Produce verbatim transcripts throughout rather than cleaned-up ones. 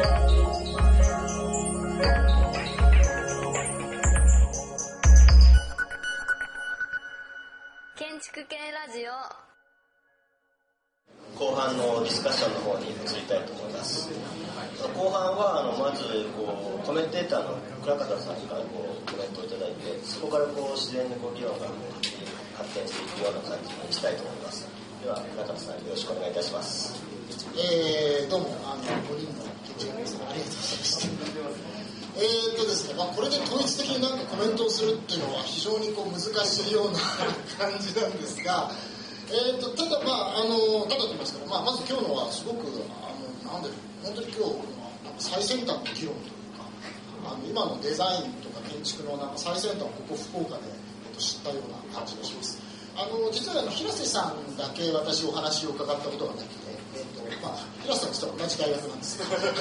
建築系ラジオ後半のディスカッションの方に移りたいと思います。後半はあのまずこうコメンテーターの倉方さんからこうコメントをいただいて、そこからこう自然にこう議論が発展していくような感じにしたいと思います。では倉方さん、よろしくお願いいたします。 えー、どうもあのごにんの建築の皆さんありがとうございました。えーとですね、まあ、これで統一的になんかコメントをするっていうのは非常にこう難しいような感じなんですが、えーとただまああのただと言いますから、まあ、まず今日のはすごくあのなんで本当に今日はなんか最先端の議論というか、あの今のデザインとか建築のなんか最先端をここ福岡で、えっと、知ったような感じがします。あの実はあの平瀬さんだけ私お話を伺ったことがなくて、えっとまあ、平瀬さんと同じ大学なんですけど平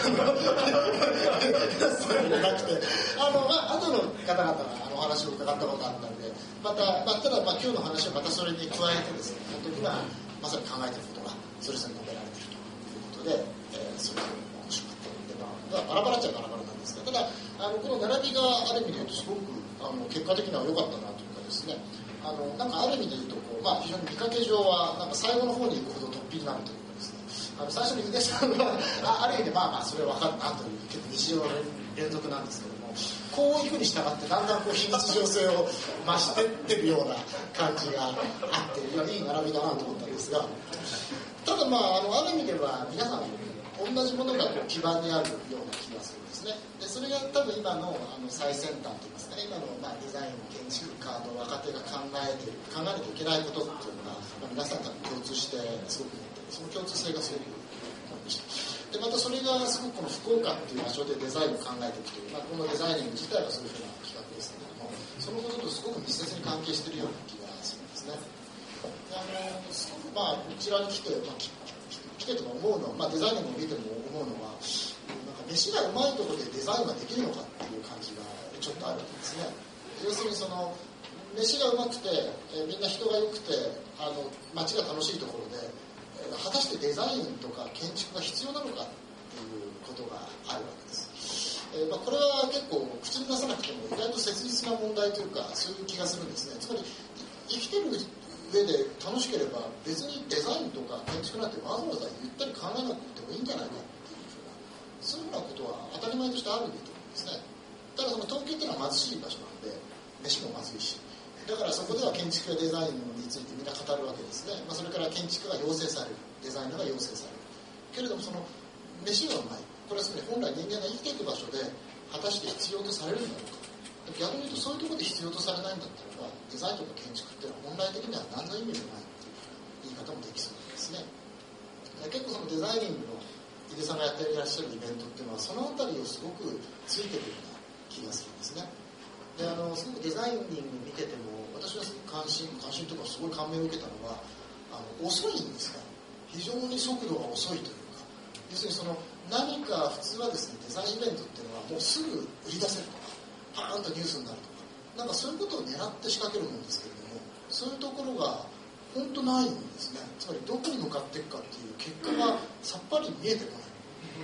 瀬さんじゃなくてあの、まあ後の方々があのお話を伺ったことがあったので、また、まあ、ただ、まあ、今日の話はまたそれに加えてですね、本当に今まさに考えていることがそれぞれ述べられているということで、えー、それが面白かったので、まあ、バラバラっちゃバラバラなんですが、ただあのこの並びがある意味で言うとすごくあの結果的には良かったなというかですね、あのなんかある意味で言うとこう、まあ、非常に見かけ上はなんか最後の方に行くほど突飛になるというかですね、あの最初に井出さんはあ, ある意味でまあまあそれは分かるなという結構日常の連続なんですけども、こういうふうに従ってだんだんこう非日常性を増していってるような感じがあって、いやいい並びだなと思ったんですが、ただまあ あ, のある意味では皆さん同じものがこう基盤にあるような気がするんですね。でそれが多分今 の, あの最先端といいますか、ね、今のまあデザイン建築家の若手が考えている考えなきゃいけないことっていうのが、まあ、皆さんが共通してすごく持っている、その共通性がすごく思いました。でまたそれがすごくこの福岡っていう場所でデザインを考えていくという、まあ、このデザイニング自体がそういうふうな企画ですけれども、そのこととすごく密接に関係しているような気がするんですね。であのすごくまあこちらに来て、まあ、来てとか思うのは、まあ、デザイニングを見ても思うのは、なんか飯がうまいところでデザインができるのかっていう感じがちょっとあるんですね。要するにその飯がうまくて、えー、みんな人が良くてあの街が楽しいところで、えー、果たしてデザインとか建築が必要なのかっていうことがあるわけです。えーまあ、これは結構口に出さなくても意外と切実な問題というか、そういう気がするんですね。つまり生きてる上で楽しければ別にデザインとか建築なんてわざわざゆったり考えなくてもいいんじゃないかっていうふうな、そういうふうなことは当たり前としてあるべきと思うんですね。ただその東京っていうのは貧しい場所なんで飯もまずいし、だからそこでは建築やデザインについてみんな語るわけですね。まあ、それから建築が要請される、デザインが要請されるけれども、その飯がうまい、これはつまり本来人間が生きていく場所で果たして必要とされるんだろうか。逆に言うとそういうところで必要とされないんだったらば、デザインとか建築っていうのは本来的には何の意味もないっていう言い方もできそうなんですね。結構そのデザイニングの井出さんがやっていらっしゃるイベントっていうのはそのあたりをすごくついてるような気がするんですね。であのすごくデザイニング見てても私はすごく関心関心というかすごい感銘を受けたのは、あの遅いんですね。非常に速度が遅いというか、要するにその何か普通はですね、デザインイベントっていうのはもうすぐ売り出せるとかパーンとニュースになるとか、なんかそういうことを狙って仕掛けるものですけれども、そういうところが本当ないんですね。つまりどこに向かっていくかっていう結果がさっぱり見えてこない。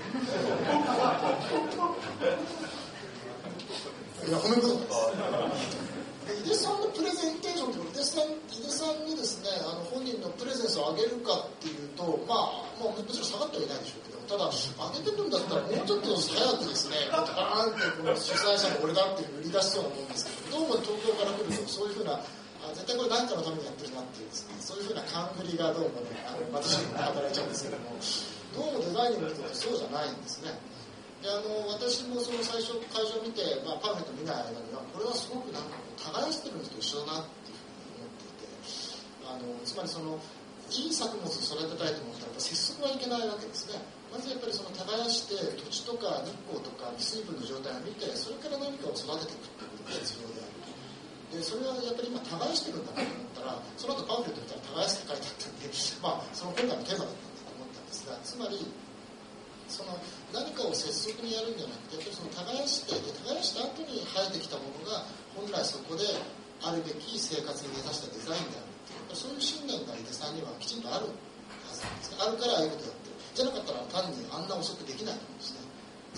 いや、褒めることです。井出さんのプレゼンテーションって井出さん、井出さんにですね、あの本人のプレゼンスを上げるかっていうと、まあ、まあ、もちろん下がってはいないでしょうけど、ただ上げてるんだったらもうちょっと早くですね、バーンってこの主催者の俺だっていう売り出しそうなもんですけど、どうも東京から来るとそういうふうな、あ絶対これ何かのためにやってるなっていうですね、そういうふうな勘繰りがどうもね、あの私に働いちゃうんですけども、どうもデザイニングの人ってそうじゃないんですね。であの私もその最初会場を見て、まあ、パンフレット見ない間にはこれはすごくなんか耕してるのと一緒だなっていうふうに思っていて、あのつまりそのいい作物を育てたいと思ったら節足はいけないわけですね。まずやっぱりその耕して土地とか日光とか水分の状態を見て、それから何かを育てていくっていうことが必要である。でそれはやっぱり今耕してるんだなと思ったら、その後パンフレット見たら耕して書いてあったんで、まあその今回のテーマだったんだと思ったんですが、つまりその何かを節足にやるんじゃなくて、やっぱりその耕してで耕した後に生えてきたものが本来そこであるべき生活に根ざしたデザインであるっていう、そういう信念が井出さんにはきちんとあるはずなんですね。あるからああいうことやってる。じゃなかったら単にあんな遅くできないと思うんですね。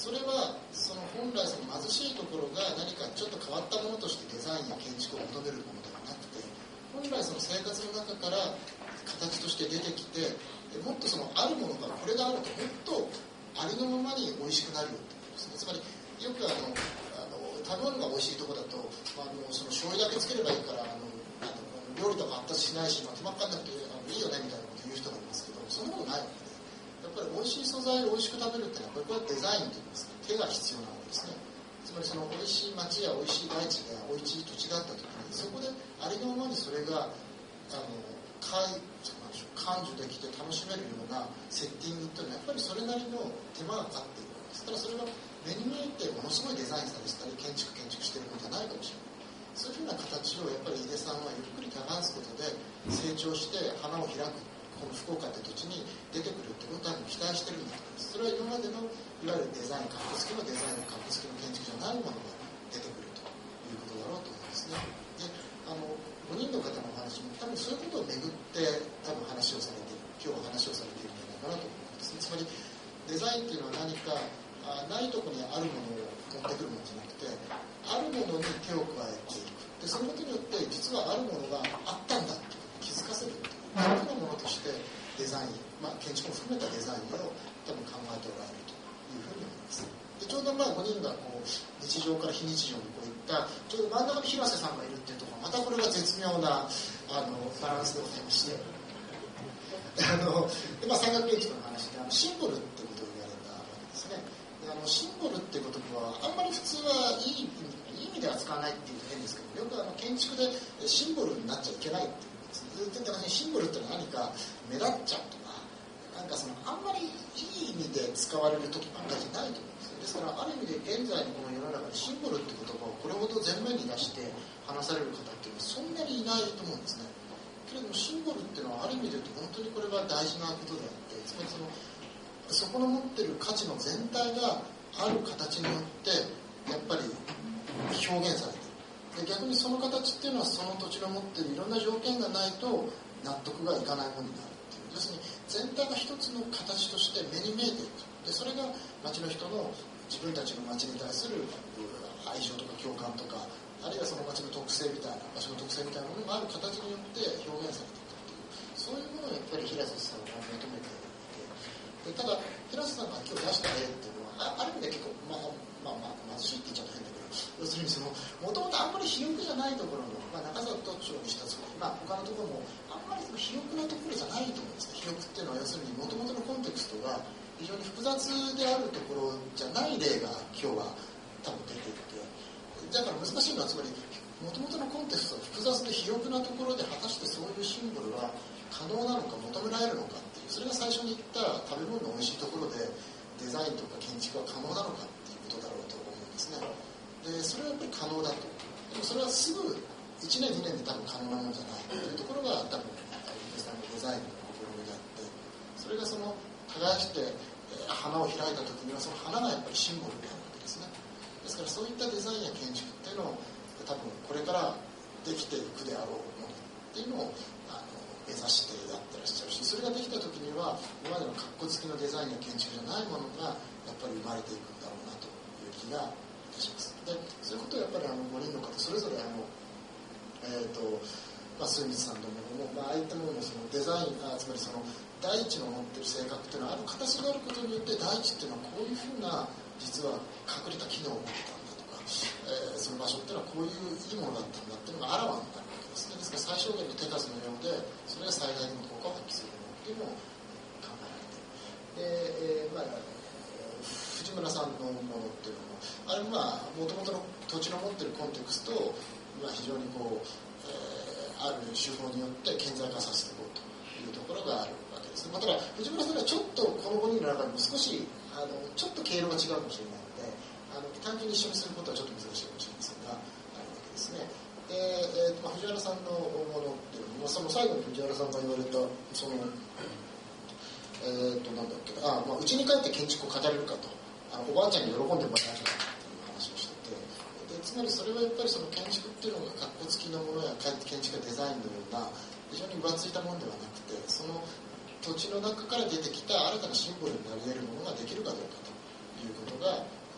それはその本来その貧しいところが何かちょっと変わったものとしてデザインや建築を求めるものではなくて、本来その生活の中から形として出てきて、もっとそのあるものがこれがあるともっとありのままに美味しくなるよってことですね。つまりよくあのあの食べ物が美味しいところだと、あのその醤油だけつければいいからあのあの料理とか発達しないし、まあ、手間かかんなくてあのいいよねみたいなこと言う人がいますけど、そんなことないわけで、やっぱり美味しい素材を美味しく食べるっていうのはこれはデザインといいますか、手が必要なわけですね。つまりその美味しい町や美味しい大地や美味しい土地があった時に、そこでありのままにそれがあの感受できて楽しめるようなセッティングっていうのはやっぱりそれなりの手間がかかっているわけです。ただそれが目に見えてものすごいデザインされてたり建築建築してるものじゃないかもしれない。そういうふうな形をやっぱり井出さんはゆっくり耕すことで成長して花を開く、この福岡って土地に出てくるってことを多分期待してるんだと思います。それは今までのいわゆるデザイン、カッコ付きのデザイン、カッコ付きの建築じゃないものが出てくるということだろうと思いますね。で、あのごにんの方のお話も多分そういうことをめぐって多分話をされている、今日は話をされているんじゃないかなと思うんですね。つまりデザインっていうのは何かあないところにあるものを持ってくるものじゃなくて、あるものに手を加えていく。でそのことによって実はあるものがあったんだって気づかせるというそういうものとしてデザイン、まあ、建築も含めたデザインを多分考えておられるというふうに思います。でちょうどまあごにんがこう日常から非日常にこういったちょうど真ん中に広瀬さんがいるっていうところ、またこれが絶妙なあのバランスでございまして、あので、まあ、山岳建築の話であのシンボルってことを言われたわけですね。であのシンボルっていう言葉はあんまり普通はいいいい意味では使わないっていうと変ですけど、よくあの建築でシンボルになっちゃいけないっていうずっとシンボルって何か目立っちゃうとか、なんかそのあんまりいい意味で使われる時ばっかりじゃないと思うんですよ。ですからある意味で現在のこの世の中でシンボルって言葉をこれほど前面に出して話される方っていうのはそんなにいないと思うんですね。けれどもシンボルっていうのはある意味で言うと本当にこれは大事なことであって、つまりそのそこの持ってる価値の全体がある形によってやっぱり表現されている。で逆にその形っていうのはその土地の持っているいろんな条件がないと納得がいかないものになるっていう、要するに全体が一つの形として目に見えている。でそれが町の人の自分たちの町に対する愛情とか共感とか、あるいはその町の特性みたいな場所の特性みたいなものがある形によって表現されていくっていう、そういうものをやっぱり平瀬さんは求めていて、でただ平瀬さんが今日出した例っていうのは あ, ある意味で結構まあまあまあ貧しいって言っちゃうと変だけど、要するにそのもともとあんまり肥沃じゃないところの、まあ、中里町にしたつもり、まあ他のところもあんまりその肥沃なところじゃないと思うんですね。肥沃っていうのは要するにもともとのコンテクストが非常に複雑であるところじゃない例が今日は多分出ていて、だから難しいのはつまりもともとのコンテクストが複雑で肥沃なところで果たしてそういうシンボルは可能なのか求められるのかっていう、それが最初に言った食べ物の美味しいところでデザインとか建築は可能なのかっていうことだろうと思うんですね。でそれはやっぱり可能だと。でもそれはすぐいちねんにねんで多分可能なものじゃないというところが多分デザインの試みであって、それがその耕して花を開いた時にはその花がやっぱりシンボルになるわけですね。ですからそういったデザインや建築っていうのを多分これからできていくであろうものっていうのをあの目指してやってらっしゃるし、それができた時には今までのカッコ付きのデザインや建築じゃないものがやっぱり生まれていくんだろうなという気がいたします。でそういうことをやっぱりあのごにんの方それぞれあのえっ、ー、とまあ、スミスさんのものも、まああいったもののそのデザインあつまりその大地の持っている性格っていうのはある形があることによって大地っていうのはこういうふうな実は隠れた機能を持ってたんだとか、えー、その場所っていうのはこういういいものだったんだっていうのがあらわになるわけですね。ですから最小限の手数のようでそれが最大の効果を発揮するものっていうのを考えられている。で、えーまあ、藤村さんのものっていうのもあれまあもともとの土地の持っているコンテクストを、まあ、非常にこうある手法によって顕在化させていこうというところがあるわけです。まあ、ただ藤村さんはちょっとこのごにんの中でも少しあのちょっと経路が違うかもしれないのであの単純に一緒にすることはちょっと難しいかもしれませんがあるわけですね。で、えーとまあ、藤原さんのものっていうのは、まあ、その最後に藤原さんが言われたそのえー、となんだっけあ、まあ、うちに帰って建築を語れるかとあのおばあちゃんに喜んでもらえないかという話をしてて、でつまりそれはやっぱりその建築っていうのが格好付きのものや建築やデザインのような非常に浮ついたものではなくて、その土地の中から出てきた新たなシンボルになり得るものができるかどうかということが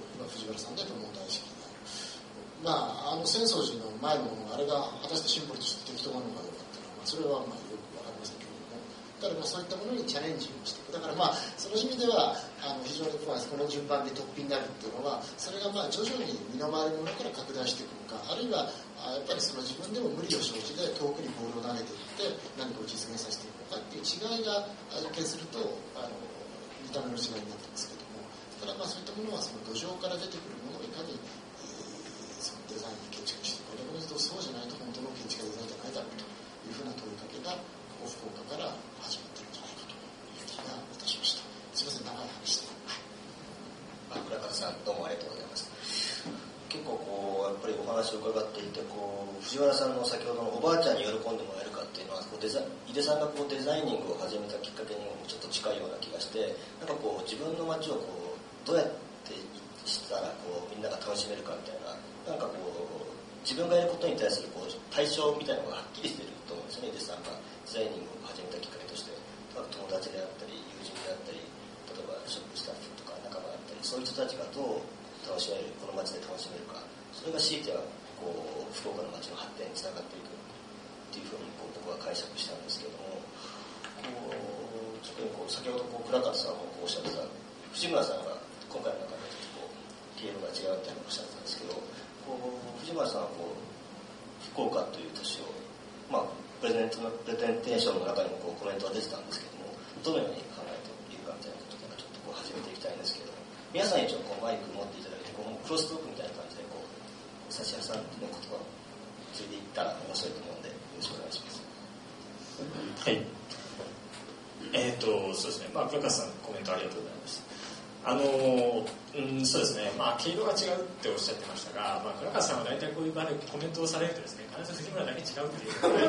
藤原さんでとても大好きで、まあ、あの浅草寺の前のものがあれが果たしてシンボルとして適当なのかどうかっていうのは、まあ、それはまあよく分かりませんけれども、ただまあそういったものにチャレンジをしていく。だからまあその意味ではあの非常にまあこの順番で突飛になるっていうのは、それがまあ徐々に身の回りのものから拡大していくのか、あるいはやっぱりその自分でも無理を承知で遠くにボールを投げていって何かを実現させていくのかっていう違いが一見するとあの見た目の違いになってますけども、ただまあそういったものはその土壌から出てくるものをいかに、えー、そのデザインに建築していくか、逆に言うとそうじゃないと本当の建築家デザインじゃないだろうというふうな問いかけが福岡から始まってるんじゃないかという気がいたしました。すみません、長い話で。 はい、倉方さんどうもありがとうございます。結構こうやっぱりお話を伺っていて、こう藤原さんの先ほどのおばあちゃんに喜んでもらえるかっていうのは、こうデザ井出さんがこうデザイニングを始めたきっかけにもちょっと近いような気がして、なんかこう自分の街をこうどうやってしたらこうみんなが楽しめるかみたいな、なんかこう自分がやることに対するこう対象みたいなのがはっきりしていると思うんですよね。井出さんがデザイニングを始めたきっかけとして、友達であったり友人であったり、例えばショップスタッフとか仲間だったり、そういう人たちがどう楽しめる、この街で楽しめるか、それが強いてはこう福岡の街の発展につながっていくっていうふうにこう僕は解釈したんですけれども、こう特にこう先ほどこう倉方さんもこうおっしゃってた藤村さんが今回の中でちょっとこう ティーエム が違うみたいなおっしゃってたんですけど、こう藤村さんはこう福岡という都市を、まあ、プレゼントのプレゼンテーションの中にもこうコメントが出てたんですけども、どのように考えているかみたいなことからちょっとこう始めていきたいんですけど、皆さん一応こうマイク持っていただいて、こうクロストークみたいな感じでこう差し挟んでの言葉をついていったら面白いと思うのでよろしくお願いします。 はい。えっ、ー、とそうですね。まあ倉方さんコメントありがとうございました。あのうんそうですね。まあ毛色が違うっておっしゃってましたが、まあ倉方さんは大体こういう場でコメントをされるとですね、必ず藤村だけ違うっていう倉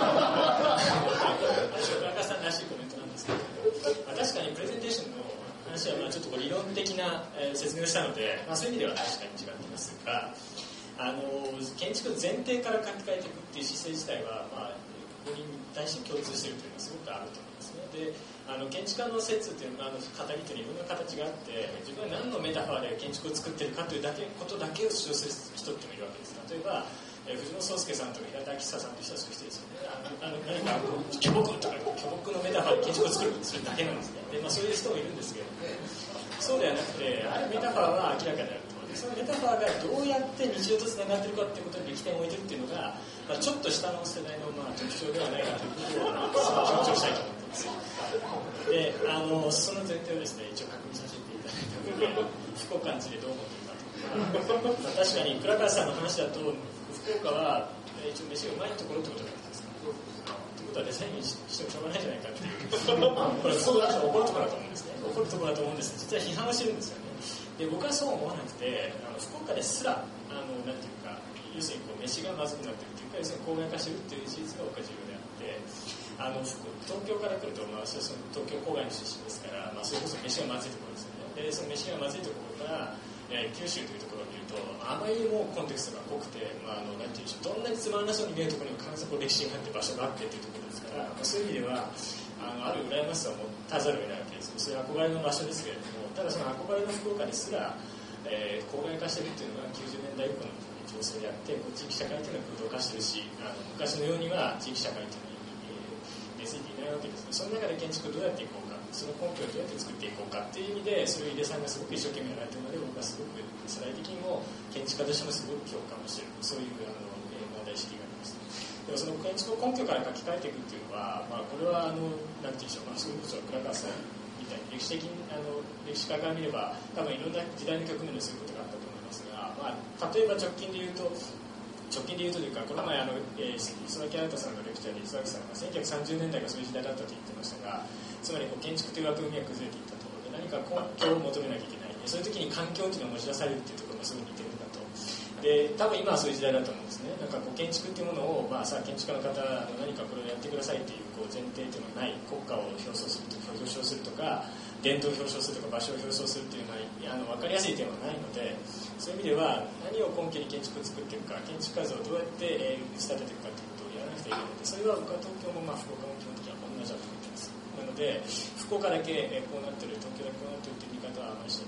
方さんらしいコメントなんですけど、まあ、確かにプレゼンテーションの話はまあちょっとこう理論的な、えー、説明をしたので、まあ、そういう意味では確かに違っていますが、あの建築前提から書き換えていくっていう姿勢自体は、まあ、ここに対して共通しているというのはすごくあると思いますね。であの建築家の説っていうのは、あの語りというのはいろんな形があって、自分は何のメタファーで建築を作っているかというだけことだけを主張する人っていうのがいるわけです。例えばえー、藤野壮介さんとか平田昭久さんという人はそういう人ですよね。あのあの何か巨木とか巨木のメタファーで建築を作るするだけなんですね。で、まあ、そういう人もいるんですけど、ね、そうではなくて、あるメタファーは明らかになると。でそのメタファーがどうやって日常とつながっているかっていうことに力点を置いてるっていうのが、まあ、ちょっと下の世代のまあ特徴ではないかということを、まあ、強調したいと思ってます。で、あのその前提をですね、一応確認させていただいたので、福岡についてどう思っているかというか、まあ、確かに倉川さんの話だと福岡は一応飯がうまいところってことなんですか。ということはデザインにしてもしょうがないじゃないかっていうこれ福岡の人は怒るところだと思うんですね。怒るところだと思うんです。実は批判をしてるんですよね。で僕はそう思わなくて、あの福岡ですらあのなんていうか、要するにこう飯がまずくなってるというか、要するに公害化してるっていう事実が僕は重要であって、あの東京から来ると、まあ、その東京郊外の出身ですから、まあ、それこそ飯がまずいところですよね。でその飯がまずいところからえー、九州というところを見ると、あまりにもコンテクストが濃くて、まあ、あのなんていうんでしょう、どんなにつまんなそうに見えるところにも必ずこう歴史があって場所があってというところですから、まあ、そういう意味ではあのある羨ましさを持たざるを得ないわけです。そういう憧れの場所ですけれども、ただその憧れの福岡ですら、えー、郊外化しているというのがきゅうじゅうねんだい以降の情勢であって、こう地域社会というのは空洞化しているし、あの昔のようには地域社会というのに、えー、根付いていないわけですね。その中で建築をどうやっていこうか、その根拠をどうやって作っていこうかっていう意味で、そういう井出さんがすごく一生懸命やられているので、僕はすごく世代的にも建築家としてもすごく共感をしている、そういうあの、えー、問題意識があります。でもその建築を根拠から書き換えていくっていうのは、まあ、これはあのなんていうんでしょう、まあ、それこそ倉川さんみたいに歴史的にあの歴史家から見れば多分いろんな時代の局面でそういうことがあったと思いますが、まあ、例えば直近で言うと直近で言うとというか、この前あの、えー、磯崎新さんのレクチャーで磯崎さんがせんきゅうひゃくさんじゅうねんだいがそういう時代だったと言ってましたが、つまりこう建築という枠組みが崩れていったところで何か根拠を求めなきゃいけない、そういう時に環境というのが持ち出されるというところがすごく似てるんだと。で多分今はそういう時代だと思うんですね。なんかこう建築っていうものを、まあ、さあ建築家の方あの何かこれをやってくださいっていう、こう前提というのがない、国家を表彰するとか表彰するとか伝統を表彰するとか場所を表彰するっていうのはあの分かりやすい点はないので、そういう意味では何を根拠に建築を作っていくか、建築家像をどうやって、えー、仕立てていくかということをやらなくてはいけないので、それは僕は東京もまあ福岡も基本的には同じだと思っています。なので福岡だけ、えー、こうなってる、東京だけこうなってるという見方はあまりしていません。ただ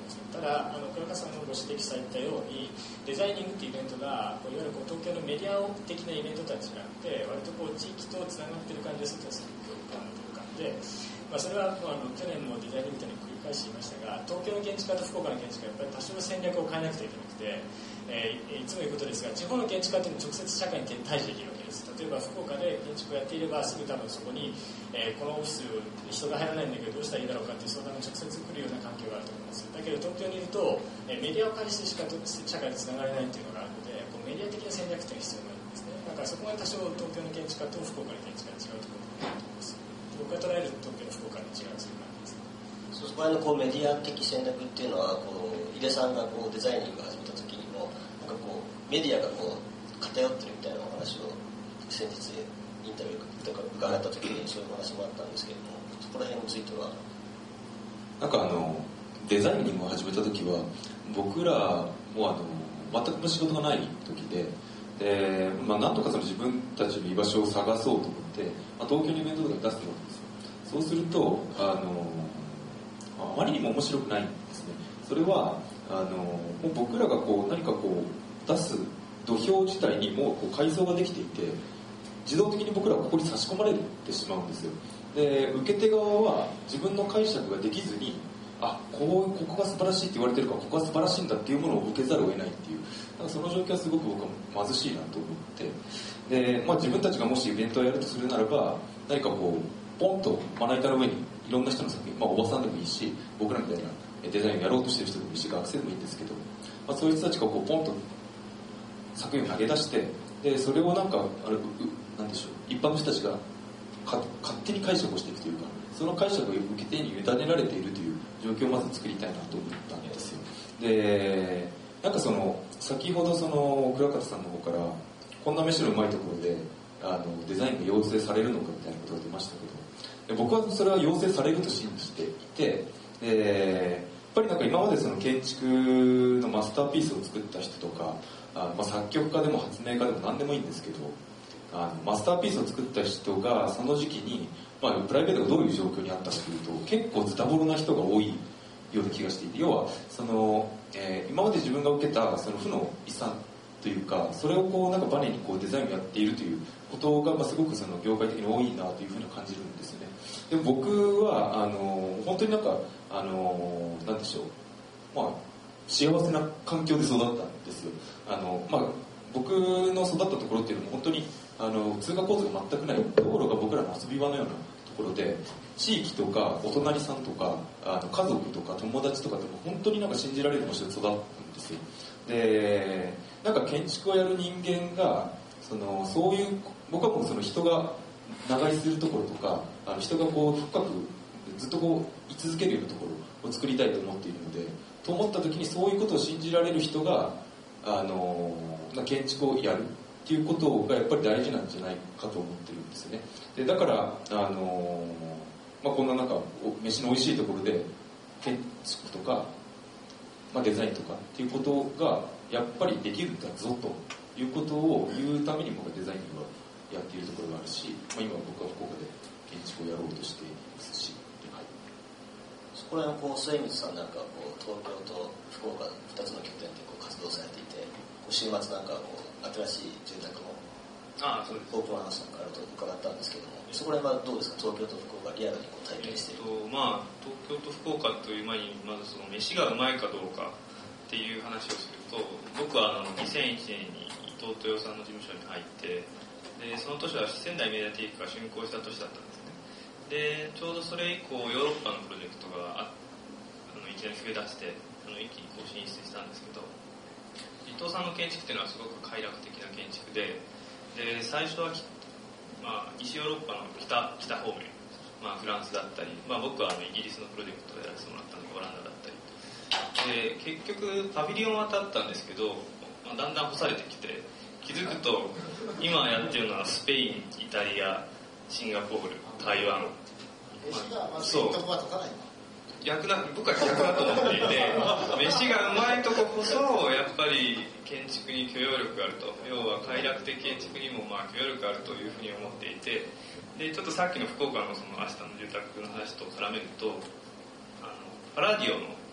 だあの倉川さんのご指摘されたようにデザイニングっていうイベントがこういわゆるこう東京のメディア的なイベントとは違って割とこう地域とつながってる感じがするとすごく感じる感じで、まあ、それはあの去年もデザイニングみたいに繰り返し言いましたが東京の建築家と福岡の建築家はやっぱり多少戦略を変えなくてはいけなくて、えー、いつも言うことですが地方の建築家というのは直接社会に対峙できるわけです。例えば福岡で建築をやっていればすぐ多分そこに、えー、このオフィス人が入らないんだけどどうしたらいいだろうかっていう相談が直接来るような環境があると思います。だけど東京にいると、えー、メディアを介してしか社会でつながれないというのがあるのでこうメディア的な戦略というのが必要になるんですね。だからそこが多少東京の建築家と福岡の建築家が違うところがあると思います。僕が捉える東京の福岡の違いはそういう感じです。 そこら辺のこうメディア的戦略っていうのはこう井出さんがこうデザイニングを始めた時にもなんかこうメディアがこう偏ってるみたいなお話を先日インタビューとか伺った時にそういうお話もあったんですけれどもそこら辺についてはなんかあのデザイニングを始めた時は僕らもあの全く仕事がない時でで、まあ、なんとかその自分たちの居場所を探そうと思って、まあ、東京にイベントとか出すわけですよ。そうするとあのあまりにも面白くないんですね。それはあのもう僕らがこう何かこう出す土俵自体にもうこう階層ができていて自動的に僕らはここに差し込まれてしまうんですよ。で受け手側は自分の解釈ができずにあこうここが素晴らしいって言われてるからここが素晴らしいんだっていうものを受けざるを得ないっていうなんかその状況はすごく僕は貧しいなと思ってで、まあ、自分たちがもしイベントをやるとするならば何かこうポンとまな板の上にいろんな人の作品、まあ、おばさんでもいいし僕らみたいなデザインをやろうとしてる人でもいいし学生でもいいんですけど、まあ、そういう人たちがこうポンと作品を投げ出してでそれをなんかあれなんでしょう一般の人たちがか勝手に解釈をしていくというかその解釈を受け手に委ねられているという状況をまず作りたいなと思ったんですよ。でなんかその先ほどその倉方さんの方からこんな飯のうまいところであのデザインが要請されるのかみたいなことが出ましたけどで僕はそれは要請されると信じていてでやっぱりなんか今までその建築のマスターピースを作った人とかあ、まあ、作曲家でも発明家でも何でもいいんですけどあのマスターピースを作った人がその時期に、まあ、プライベートがどういう状況にあったかというと結構ズタボロな人が多いような気がしていて要はその、えー、今まで自分が受けたその負の遺産というかそれをこうなんかバネにこうデザインをやっているということが、まあ、すごくその業界的に多いなというふうに感じるんですよね。でも僕はあの本当になんかあのなんでしょうまあ幸せな環境で育ったんですよ。あの、まあ、僕の育ったところっていうのも本当にあの通学構図が全くない道路が僕らの遊び場のようなところで地域とかお隣さんとかあの家族とか友達とかでも本当になんか信じられる場所で育ったんですよ。でなんか建築をやる人間がそのそういう僕はもうその人が長居するところとかあの人がこう深くずっとこう居続けるようなところを作りたいと思っているのでと思った時にそういうことを信じられる人があの建築をやるっていうことがやっぱり大事なんじゃないかと思ってるんですよね。でだからあの、まあ、こんななんか飯の美味しいところで建築とか、まあ、デザインとかっていうことがやっぱりできるんだぞということを言うために僕はデザインはやっているところがあるし、まあ、今僕は福岡で建築をやろうとしていますし、はい、 そこら辺こう末光さんなんかこう東京と福岡ふたつの拠点でこう活動されていて週末なんかこう新しい住宅もああそうですオープンハウスなんかあると伺ったんですけどもそこら辺はどうですか東京と福岡リアルにこう体験している、 えっとまあ、東京と福岡という前にまずその飯がうまいかどうかっていう話をすると僕はあのにせんいちねんに伊藤豊さんの事務所に入ってでその年は仙台メディアテイクが竣工した年だったんですね。でちょうどそれ以降ヨーロッパのプロジェクトがああのいきなり増え出してあの一気にこう進出したんですけど伊藤さんの建築っていうのはすごく快楽的な建築でで最初は、まあ、西ヨーロッパの 北, 北方面、まあ、フランスだったり、まあ、僕はあのイギリスのプロジェクトをやらせてもらったのでオランダだったりで結局パビリオンは立ったんですけど、まあ、だんだん干されてきて気づくと今やってるのはスペイン、イタリア、シンガポール、台湾、 まあ、そういうとこは立たないの逆だ僕は逆だと思っていて飯がうまいとここそやっぱり建築に許容力があると要は快楽的建築にもまあ許容力があるというふうに思っていてでちょっとさっきの福岡のその明日の住宅の話と絡めるとあのパラディオの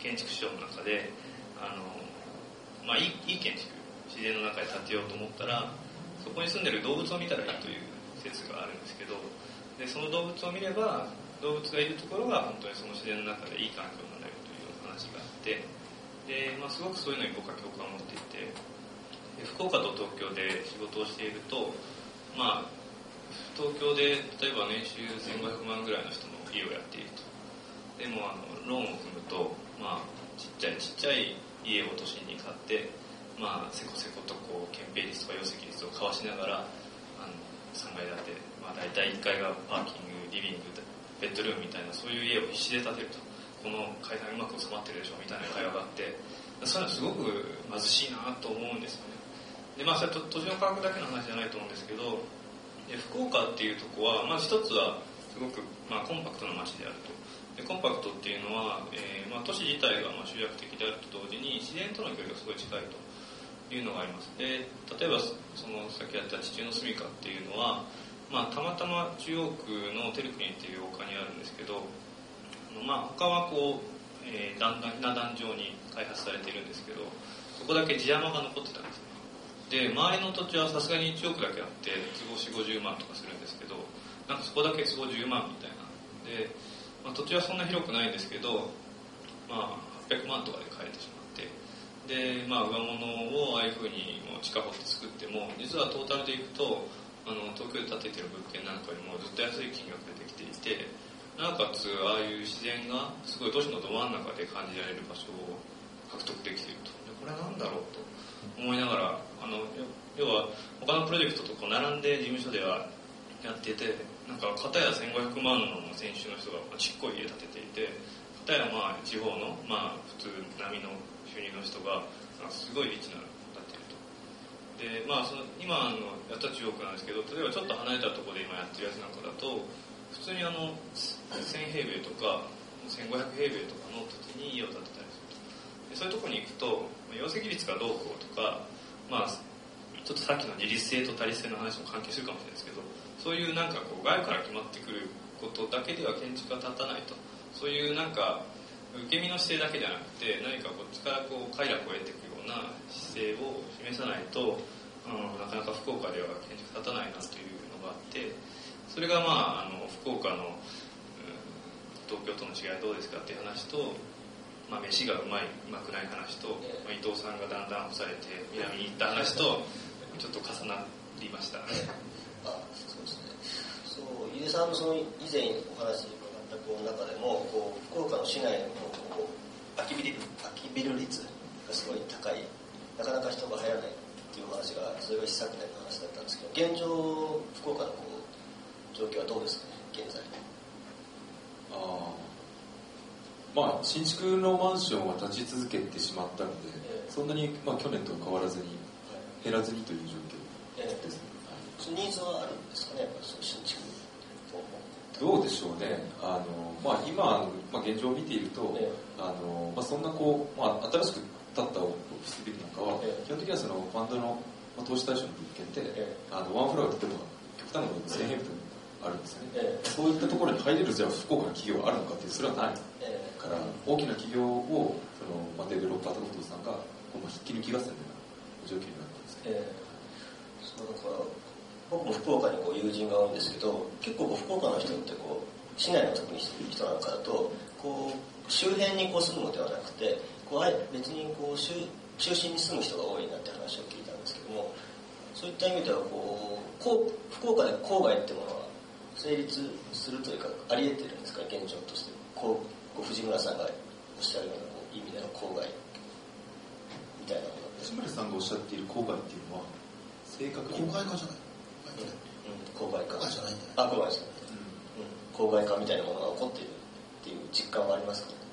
建築史上の中であの、まあ、いい、いい建築自然の中で建てようと思ったらそこに住んでる動物を見たらいいという説があるんですけど、でその動物を見れば動物がいるところが本当にその自然の中でいい環境になれるというような話があって、で、まあ、すごくそういうのに僕は共感を持っていて、で福岡と東京で仕事をしていると、まあ、東京で例えば年収せんごひゃくまんぐらいの人の家をやっていると。でもあのローンを組むと、まあ、ちっちゃいちっちゃい家を都心に買って、まあ、せこせことこう建蔽率とか容積率を交わしながらあのさんがい建て、まあ、大体いっかいがパーキングリビングベッドルームみたいなそういう家を必死で建てると、この階段うまく収まってるでしょみたいな会話があって、そういうのすごく貧しいなと思うんですよね。で、まあ、それは土地の価格だけの話じゃないと思うんですけど、で福岡っていうとこはまず一つはすごく、まあ、コンパクトな街であると。でコンパクトっていうのは、えーまあ、都市自体がまあ集約的であると同時に自然との距離がすごい近いというのがあります。で例えばそのさっきやった地中の住みかっていうのは、まあ、たまたま中央区の照国っていう丘にあるんですけど、あのまあ他はこう、えー、段々ひな壇状に開発されているんですけど、そこだけ地山が残ってたんですね。で周りの土地はさすがにいちおくだけあって都合よんじゅうごじゅうまんとかするんですけど、なんかそこだけ都合じゅうまんみたいなで、まあ、土地はそんな広くないんですけど、まあ、はっぴゃくまんとかで買えてしまって、で、まあ、上物をああいう風にもう地下掘って作っても実はトータルでいくとあの東京で建ててる物件なんかよりもずっと安い金額でできていて、なおかつああいう自然がすごい都市のど真ん中で感じられる場所を獲得できていると。でこれは何だろうと思いながら、あの要は他のプロジェクトとこう並んで事務所ではやってて、なんか片やせんごひゃくまんの選手の人がちっこい家建てていて、片やまあ地方のまあ普通並みの収入の人がすごいリッチなの建てると。でまあその今のやった中国なんですけど、例えばちょっと離れたところで今やってるやつなんかだと普通にあのせんへいべいとかせんごひゃくへいべいとかの土地に家を建てたりすると。でそういうところに行くと容積率がどうこうとか、まあちょっとさっきの自立性と他立性の話も関係するかもしれないですけど、そういうなんかこう外部から決まってくることだけでは建築が立たないと。そういうなんか受け身の姿勢だけじゃなくて、何かこっちからこう快楽を得ていくような姿勢を示さないと、うん、なかなか福岡では建築立たないなというのがあって、それがまああの福岡の、うん、東京との違いはどうですかっていう話と、まあ、飯がうまいうまくない話と、まあ、伊藤さんがだんだん干されて南に行った話とちょっと重なりました。 あ、そうですね。そう、井出さんのその以前お話伺ったこの中でも、こう福岡の市内のこう空きビル空きビル率がすごい高い、なかなか人が入らないっていう話が、それが一昨年の話だったんですけど、現状福岡のこう状況はどうですかね、現在。 ああ、まあ新築のマンションは立ち続けてしまったので、えー、そんなにまあ去年と変わらずに減らずにという状況ですね。 ニーズはあるんですかね、やっぱりその新築。 どうでしょうね。あの、まあ、今、まあ、現状を見ていると、ええ、あのまあ、そんなこう、まあ、新しく建ったオフィスビルなんかは、ええ、基本的にはそのファンドの、まあ、投資対象の物件って、ええ、あのワンフロア例えば極端なことでせんへいぶんあるんですよね、ええ、そういったところに入れるじゃあ福岡の企業はあるのかっていう、それはない、ええ、から大きな企業をその、まあ、デベロッパーとか不動産がこう引き抜き合戦のような状況になってますけど、ええ、 そうだから僕も福岡にこう友人が多いんですけど、結構こう福岡の人ってこう市内の特に人なんかだとこう周辺にこう住むのではなくて、こうあえ別にこう 中, 中心に住む人が多いなって話を聞いたんですけども、そういった意味ではこうこう福岡で郊外ってものは成立するというか、あり得てるんですか、現状として。こうこう藤村さんがおっしゃるようなこう意味での郊外みたいなもの。 藤村さんがおっしゃっている郊外っていうのは正確に郊外化じゃない、 うん、郊外化。 郊外じゃないんだよ。 あ、郊外じゃない。うん、郊外化みたいなものが起こっているっていう実感はありますかね。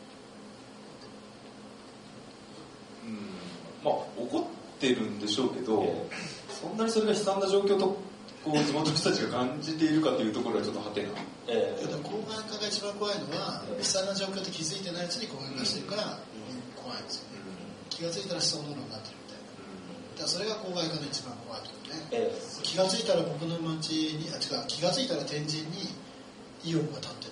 うん、まあ起こってるんでしょうけど、えー、そんなにそれが悲惨な状況とこう地元の人たちが感じているかというところはちょっとはてな。 えー、郊外化が一番怖いのは、悲惨な状況って気づいてないうちに郊外化してるから、うん、怖いんですよね、うん。気がついたら人のものになってるみたいな。だからそれが郊外化の一番怖いところね、えー、気がついたら僕の町にあ違う気がついたら天神に意欲が立ってたみたいな、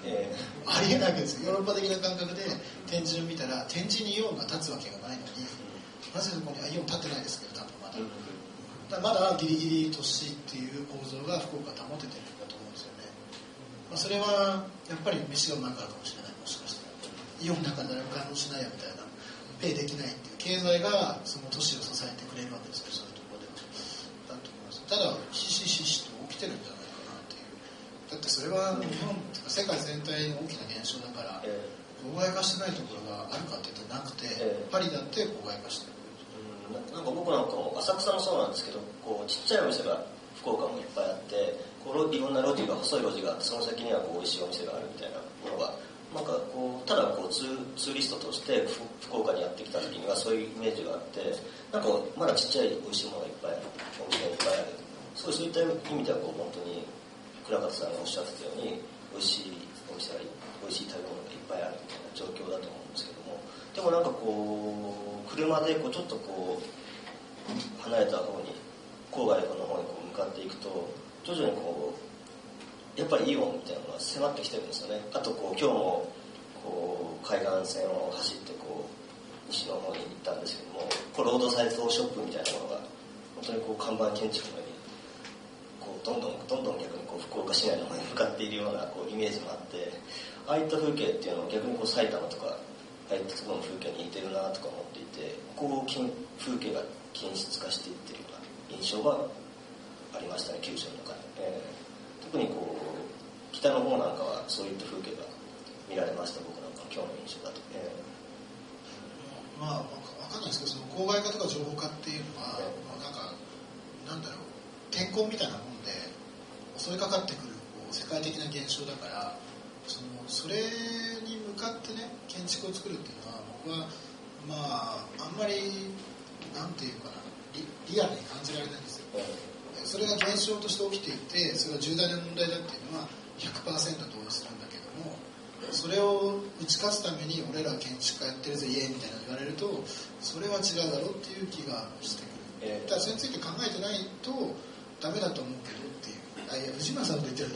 えー、 ありえないわけですよ。ヨーロッパ的な感覚で天神を見たら天神にイオンが立つわけがないのに、なぜそこにイオン立ってないですけど、多分まだ、うん、だからまだギリギリ都市っていう構造が福岡保ててるんだと思うんですよね。まあ、それはやっぱり飯がうまいからかもしれない。もしかしたらイオンの中で誰も買い物しないやみたいな、ペイできないっていう経済がその都市を支えてくれるわけですよ。そういうところではだと思います。ただひしひしと起きてるんじゃないかなっていう。だってそれは日本とか世界全体の大きな現象だから、えー、公害化してないところがあるかって言ったらなくて、えー、パリだって公害化してる。 うん、なんか僕なんかも浅草もそうなんですけど、こうちっちゃいお店が福岡もいっぱいあって、こういろんな路地が細い路地があって、その先にはこう美味しいお店があるみたいなものが、なんかこうただこうツー、ツーリストとして福岡にやってきた時にはそういうイメージがあって、なんかまだちっちゃい美味しいものがいっぱいある、お店がいっぱいある、そうそういった意味ではこう本当に倉方さんがおっしゃってたように美味しいお店が美味しい食べ物がいっぱいあるみたいな状況だと思うんですけども、でもなんかこう車でこうちょっとこう離れた方に郊外の方にこう向かっていくと、徐々にこうやっぱりイオンみたいなのが迫ってきてるんですよね。あとこう今日もこう海岸線を走ってこう西の方に行ったんですけども、こうロードサイドショップみたいなものが本当にこう看板建築のようにこうどんどんどんどん逆にこう福岡市内の方に向かっているようなこうイメージもあって、ああいった風景っていうのは逆にこう埼玉とかああいったところの風景に似てるなとか思っていて、こう風景が均質化していってるような印象がありましたね、九州の中で、えー、特にこう北の方なんかはそういった風景が見られました。僕なんかの今日の印象だと、えー、まあ分かんないですけど、その郊外化とか情報化っていうのは、えーまあ、なんかなんだろう、天候みたいなもんで襲いかかってくるこう世界的な現象だから、そのそれに向かってね建築を作るっていうのは、僕はまああんまりなんていうかな、 リ, リアルに感じられないんですよ。それが現象として起きていて、それが重大な問題だっていうのは ひゃくパーセント 同意するんだけども、それを打ち勝つために俺らは建築家やってるぜイエーみたいな言われると、それは違うだろうっていう気がしてくる。だからそれについて考えてないとダメだと思うけどっていう。あ、いや藤村さんと言ってるんだ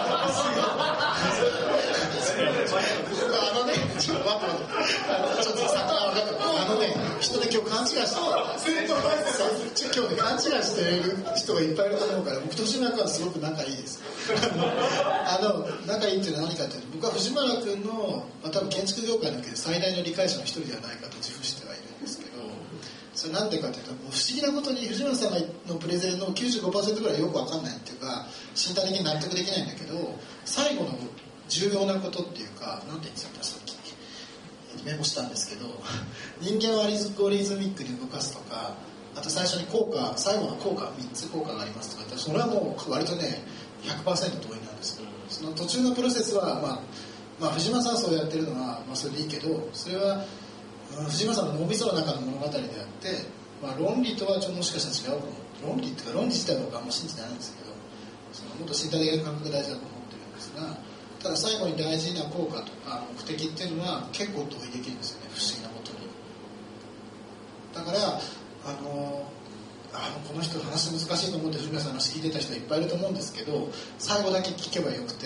あのね、ちょっと待って待って、ちょっと魚分かった。あのね、人で今日勘違いして今日ね勘違いしてる人がいっぱいいると思うから、僕と藤村君はすごく仲いいです。あの仲いいっていうのは何かっていうと、僕は藤村君の、まあ、多分建築業界の中で最大の理解者の一人ではないかと自負してはいるんですけど、それなんでかというと、もう不思議なことに藤村さんのプレゼンの きゅうじゅうごパーセント ぐらいよく分かんないっていうか、身体的に納得できないんだけど、最後の重要なことっていうか、なんて言ってたさっきメモしたんですけど、人間をアルゴリズミックに動かすとか、あと最初に効果、最後の効果みっつ効果がありますとか言ったら、それはもう割とね ひゃくパーセント 同意なんですよ。その途中のプロセスは、まあ、まあ藤間さんはそうやってるのは、まあ、それでいいけど、それは藤間さんの脳みその中の物語であって、まあ、論理とはちょっともしかしたら違うかも。論理っていうか論理自体は僕はあんま信じてないんですけど、そのもっと身体的な感覚が大事だと思ってるんですが、ただ最後に大事な効果とか目的っていうのは結構同意できるんですよね、不思議なことに。だからあのあのこの人話難しいと思って藤村さんの話聞いてた人いっぱいいると思うんですけど、最後だけ聞けばよくて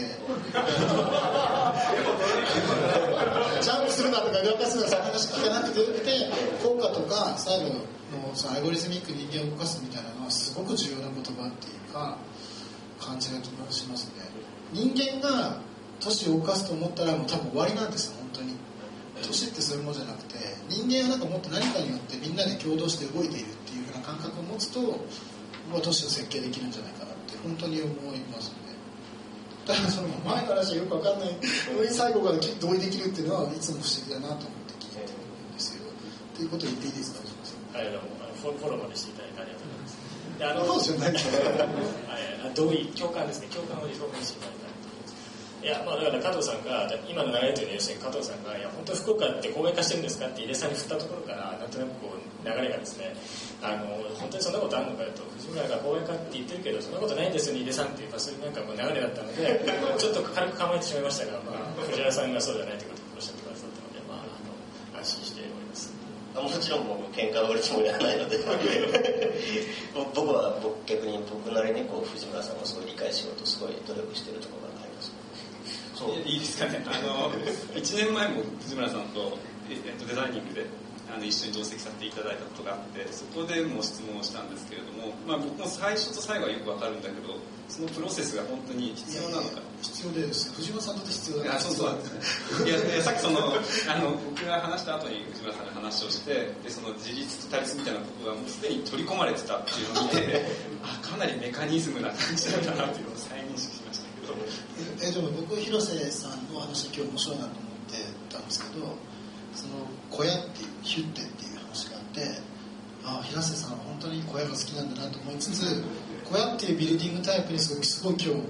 ジャンプするなとか動かすなとか話聞かなくてよくて、効果とか最後のそのアルゴリズミックに人間を動かすみたいなのはすごく重要な言葉っていうか感じがしますね。人間が都市を動かすと思ったらもう多分終わりなんですよ、本当に。都市ってそういうものじゃなくて、人間はなんかもっと何かによってみんなで共同して動いているっていうような感覚を持つと、まあ、都市を設計できるんじゃないかなって本当に思いますね。だからその前の話はよく分かんない最後から同意できるっていうのはいつも不思議だなと思って聞いてるんですよ。っていうことを言っていいですか。 はい、どうもフォローまでしていただいてありがとうございます。で、あのそうですよね同意、共感ですね、共感を表現していただいた。いや、まあ、だから加藤さんが今の流れというのは要するに加藤さんがいや本当福岡って公害化してるんですかって井出さんに振ったところからなんとなくこう流れがですね、あの本当にそんなことあるのかよと、藤村が公害化って言ってるけどそんなことないんですよね井出さんっていうか、そういうなんかもう流れだったのでちょっと軽く構えてしまいましたが、まあ、藤原さんがそうじゃないということをおっしゃってくださったので、まあ、あの安心しております。 もちろんもう喧嘩を売るつもりはないので僕は僕逆に僕なりにこう藤村さんをすごい理解しようとすごい努力しているところがあります。 いいですかね。あのいちねんまえも藤村さんと、えっと、デザイニングであの一緒に同席させていただいたことがあって、そこでも質問をしたんですけれども、まあ、僕も最初と最後はよくわかるんだけど、そのプロセスが本当に必要なのか。 必要です。藤村さんだって必要だから。 あ、そうそう。いや、いやさっきそのあの僕が話した後に藤村さんが話をして、でその自立と対立みたいなことがもうすでに取り込まれてたっていうのを見て、あ、かなりメカニズムな感じなんだなっていうのを再認識しましたけど。 えでも僕広瀬さんの話今日面白いなと思ってたんですけど、その小屋っていうヒュッテっていう話があって、あ、広瀬さんは本当に小屋が好きなんだなと思いつつ、小屋っていうビルディングタイプにすごくすごい興味を持って、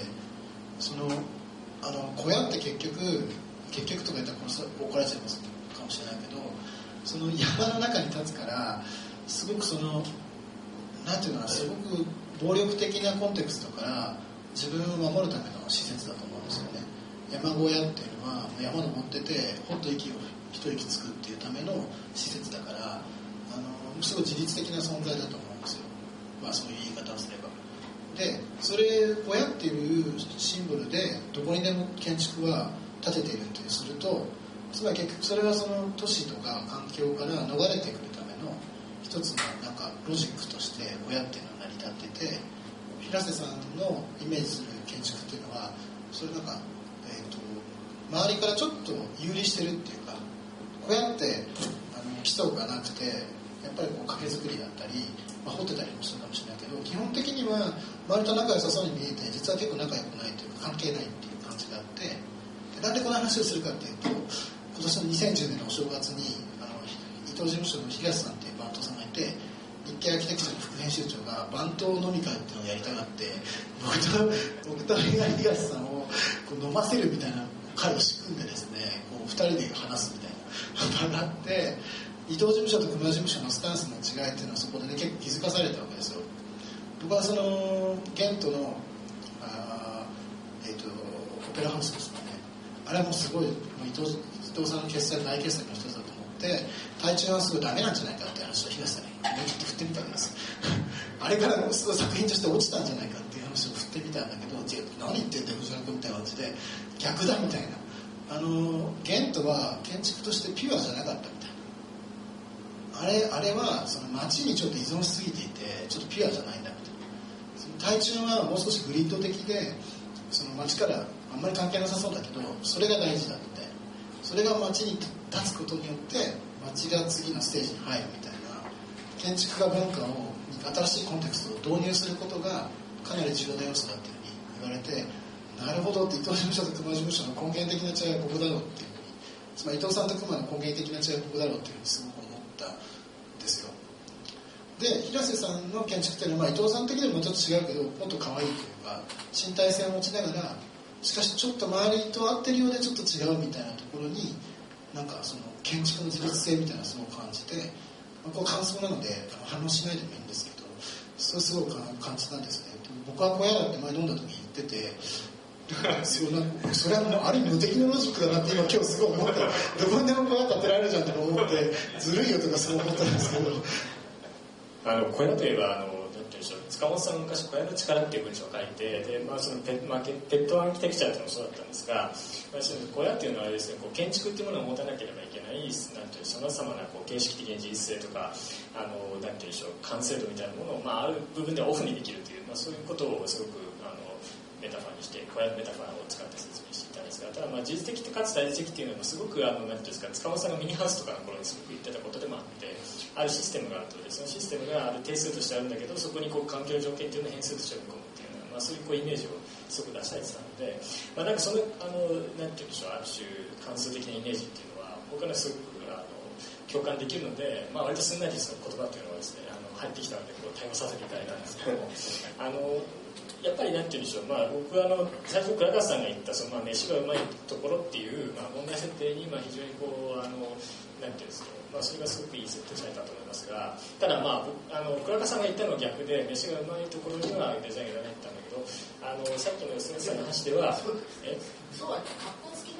そのあの小屋って結局結局とか言ったら怒られちゃいますかもしれないけど、その山の中に立つからすごくそのなんていうのかな、すごく暴力的なコンテクストから自分を守るための施設だと思うんですよね。山小屋っていうのは山登っててほっと息を一息つくっていうための施設だから、あのすごい自律的な存在だと思うんですよ。まあそういう言い方をすれば。でそれ小屋っていうシンボルでどこにでも建築は建てているとすると、つまり結局それはその都市とか環境から逃れてくるための一つのなんかロジックとして小屋っていうのは成り立ってて、平瀬さんのイメージする建築っていうのはそれなんか、えーと、周りからちょっと有利してるっていうか、小屋ってあの基礎がなくてやっぱりこう壁作りだったり、まあ、掘ってたりもするかもしれないけど、基本的には周りと仲良さそうに見えて実は結構仲良くないというか関係ないっていう感じがあって、でなんでこの話をするかっていうと、今年のにせんじゅうねんのお正月にあの伊藤事務所の東さんっていう番頭さんがいて、日経アーキテクチャの副編集長が番頭飲み会っていうのをやりたがって、僕と僕と東さんをこう飲ませるみたいな会を仕組んでですね、こうふたりで話すみたいな場があって、伊藤事務所と熊田事務所のスタンスの違いっていうのはそこでね結構気づかされたわけですよ。僕はそのゲントのあ、えー、とオペラハウスですね、あれはもうすごいもう伊藤伊藤さんの傑作大傑作の一つだと思って、対中はすごいダメなんじゃないかって話を東さんに思い切って振ってみたんですあれからすごい作品として落ちたんじゃないかっていう話を振ってみたんだけど、違う、何言ってんだよ藤原君みたいな感じで逆だみたいな、あのゲントは建築としてピュアじゃなかったみたいな、あれあれはその街にちょっと依存しすぎていてちょっとピュアじゃないんだみたいな、その対中はもう少しグリッド的でその街からあんまり関係なさそうだけどそれが大事だみたいな、それが街に立つことによって街が次のステージに入るみたいな、建築家文化を新しいコンテクストを導入することがかなり重要な要素だっていうふうに言われて、なるほどって、伊藤事務所と熊事務所の根源的な違いはここだろうっていうふうに、つまり伊藤さんと熊の根源的な違いはここだろうっていうふうにすごく思ったんですよ。で平瀬さんの建築っていうのは、まあ、伊藤さん的にはもうちょっと違うけどもっと可愛いというか身体性を持ちながら、しかしちょっと周りと合ってるようでちょっと違うみたいなところになんかその建築の自立性みたいなのを感じて、まあ、こう感想なので反応しないでもいいんですけど、それすごく感じたんですね。僕は小屋だって前飲んだ時に言ってて、それはそれはもうある意味無敵のロジックだなって今今日すごい思った。どこにでも小屋建てられるじゃんって思ってずるいよとかそう思ったんですけど、 あの小屋といえばあの塚本さん昔小屋の力っていう文章を書いて、で、まあ、そのペ, まあ、ペットアーキテクチャーっていうのもそうだったんですが、まあ、小屋っていうのはですね、こう建築っていうものを持たなければいけないさまざまなこう形式的な自律性とかあのなんていうんでしょう完成度みたいなものを、まあ、ある部分ではオフにできるという、まあ、そういうことをすごくあのメタファーにして小屋のメタファーを使って説明していたんですが、ただまあ自律的かつ対立的っていうのもすごくあのなんていうんですか、塚本さんがミニハウスとかの頃にすごく言ってたことでもあって、あるシステムがあるとそのシステムがある定数としてあるんだけど、そこにこう環境条件っていうのを変数として組み込むっていうような、まあ、そういうこうイメージをすごく出されてたので、まあ、なんかそのあのなんていうんでしょう、ある種関数的なイメージっていうのは僕はすごくあの共感できるので、まあ、割とすんなりその言葉っていうのはですねあの入ってきたのでこう対応させていただいたんですけどもあのやっぱりなんていうんでしょう、まあ、僕はあの最初倉川さんが言ったその、まあ、飯がうまいところっていう、まあ、問題設定に、まあ、非常にこうあのなんていうんですか、まあ、それがすごくいい設定されたと思いますが、ただまああの倉川さんが言ったのは逆で、飯がうまいところにはデザインがいらないって言ったんだけど、あのさっきの吉田さんの話ではえそうは格好好きな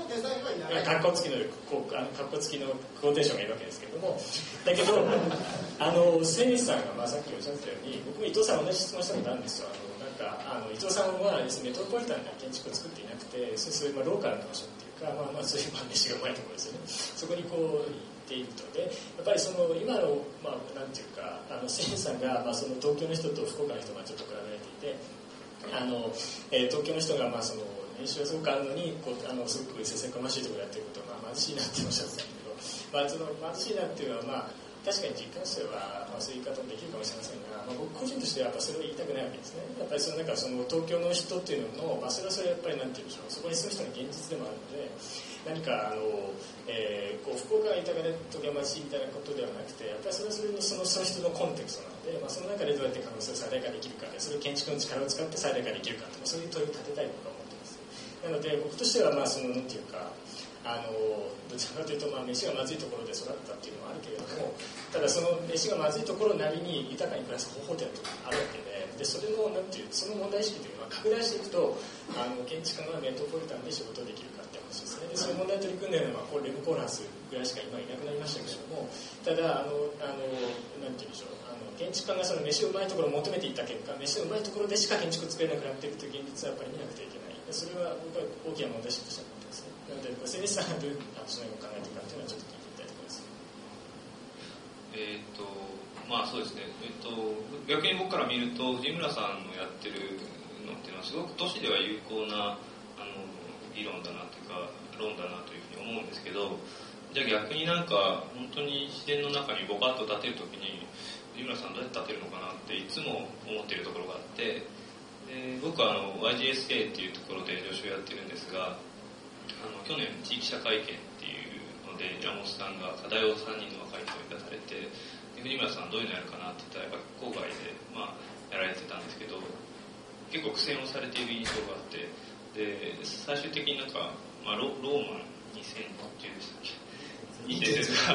のデザインはいらない。 カッコ付きのこうあのカッコ付きのクオーテーションがいるわけですけれども、だけどあのセイさんが、まあ、さっきおっしゃってたように、僕も伊藤さん同じ質問したことあるんですよ。あのなんかあの伊藤さんはですね、メトロポリタンな建築を作っていなくて、そういう、まあ、ローカルな場所っていうか、まあまあそういう、まあ、飯がうまいところですよね。そこにこう行っていると、でやっぱりその今の、まあ、なんていうか、あのセイさんが、まあ、その東京の人と福岡の人がちょっと比べられていて、あの、えー、東京の人が、まあ、その年収はすごくあるのにこうあのすごくせせこましいところやってることは、まあ、貧しいなっておっしゃってたんだけど、まあ、その貧しいなっていうのは、まあ、確かに実感しては、まあ、そういう言い方もできるかもしれませんが、まあ、僕個人としてはやっぱそれを言いたくないわけですね。やっぱりそのなんかその東京の人っていうのの、まあ、それはそれやっぱりなんて言うんでしょう、そこに住む人の現実でもあるので、何かあの、えー、こう福岡が豊かで東京町みたいなことではなくて、やっぱりそれはそれのそのその人のコンテクストなので、まあ、その中でどうやって可能性を最大化できるかで、それを建築の力を使って最大化できるかとか、そういう問いを立てたいと僕は思ってます。なので僕としてはまあそのなんていうか、あのどちらかというと、まあ、飯がまずいところで育ったっていうのはあるけれども、ただその飯がまずいところなりに豊かに暮らす方法っていうのがあるわけで、でそれのなんていうその問題意識というのは拡大していくと、あの建築家がメトロポリタンで仕事をできるかって話ですね。でそういう問題に取り組んでいるのはこうレム・コーランスぐらいしか今いなくなりましたけれども、ただあのあのなんていうんでしょう、あの建築家がその飯をうまいところを求めていった結果、飯をうまいところでしか建築を作れなくなっているという現実はやっぱり見なくてはいけない。でそれは僕は大きな問題意識として思ってますね。なのでセイさんがどういうそのように考えているかというのはちょっと聞いてみたいと思います。 えーとまあそうですね、えー、と逆に僕から見ると藤村さんのやってるのっていうのはすごく都市では有効なあの議論だなというか論だなというふうに思うんですけど、じゃあ逆になんか本当に自然の中にボカッと建てるときに藤村さんどうやって建てるのかなっていつも思っているところがあって、で僕はあの ワイジーエスケー っていうところで助手をやってるんですが、あの去年地域社会見っていうので山本さんが課題をさんにんの若い人に出されて、藤村さんどういうのやるかなって言ったら学校外で、まあ、やられてたんですけど、結構苦戦をされている印象があって、で最終的になんか、まあ、ロ, ローマンにせんじゅうでしたっけにせんですか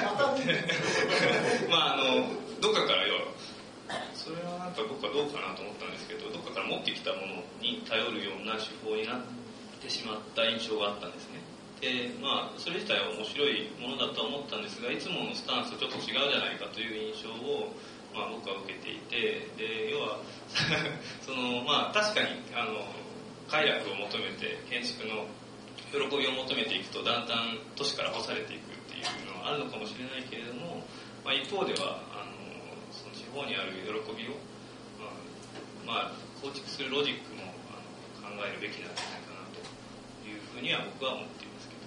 まああのどっかから要はそれはなんか僕はどうかなと思ったんですけど、どっかから持ってきたものに頼るような手法になってしまった印象があったんですね。でまあそれ自体は面白いものだとは思ったんですが、いつものスタンスとちょっと違うじゃないかという印象を、まあ、僕は受けていて、で要はそのまあ確かにあの快楽を求めて建築の喜びを求めていくとだんだん都市から干されていくっていうのはあるのかもしれないけれども、まあ、一方ではあのその地方にある喜びを、まあまあ、構築するロジックもあの考えるべきなんじゃないかなというふうには僕は思っていますけど、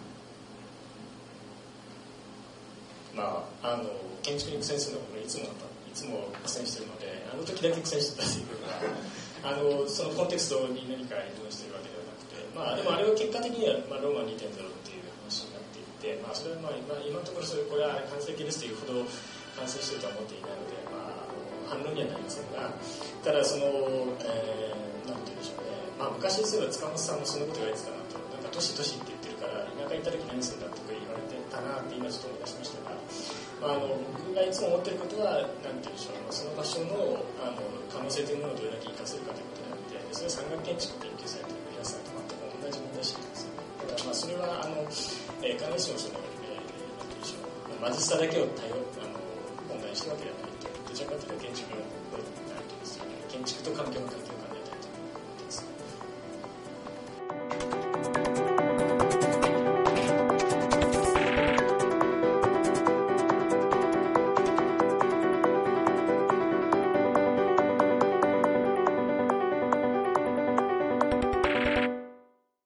まあ、あの建築に苦戦するのは僕いつもいつも苦戦しているので、あの時だけ苦戦してたという部分はあのそのコンテクストに何か依存しているわけではなくて、まあ、でもあれは結果的には、まあ、ローマ にてんゼロ っていう話になっていて、まあ、それは、まあ、今, 今のところそれこれは完成形ですというほど完成しているとは思っていないので、まあ、反論にはなりませんが、ただその、えー、なんて言うんでしょうね、まあ、昔そういえば塚本さんもそのこと言われてたなと、なんか都市都市って言ってるから田舎行った時何するんだって言われてたなって今ちょっと思い出しましたが、まあ、あの僕がいつも思っていることはなんて言うんでしょう、その場所のあの可能性というものをどれだけ活かせるかということであって、それは産学建築を研究されている皆さんと全く同じ問題意識ですよね。だからまあそれはあの、えー、必ずしもその、えー、なんて言うんでしょう、貧しさだけを対応あの問題にしてるわけではないという、どちらかというと建築のなんて言うんですよね、建築と環境の関係を考